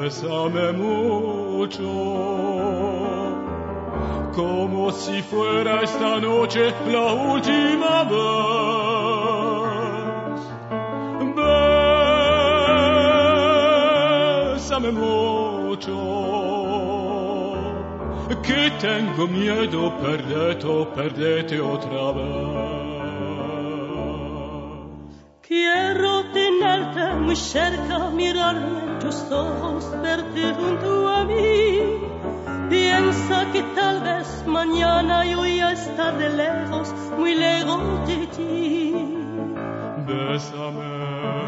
Bésame mucho, como si fuera esta noche la última vez. Bésame mucho, que tengo miedo perderte otra vez. Quiero tenerte muy cerca, mirarme en tus ojos, verte junto a mí. Piensa que tal vez mañana yo ya estaré lejos, muy lejos de ti. Bésame.